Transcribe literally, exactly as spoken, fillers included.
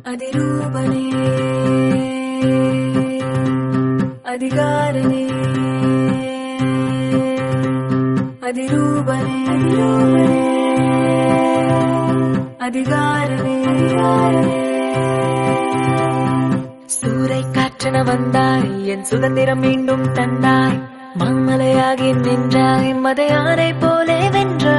அதிரூபனே அதிகாரனே அதிரூபனே அதிகாரனே சூறை காற்றென வந்தாய் என் சுதந்திரம் மீண்டும் தந்தாய் மாமலையாகி நின்றாய் மதையானை போலே வென்றாய்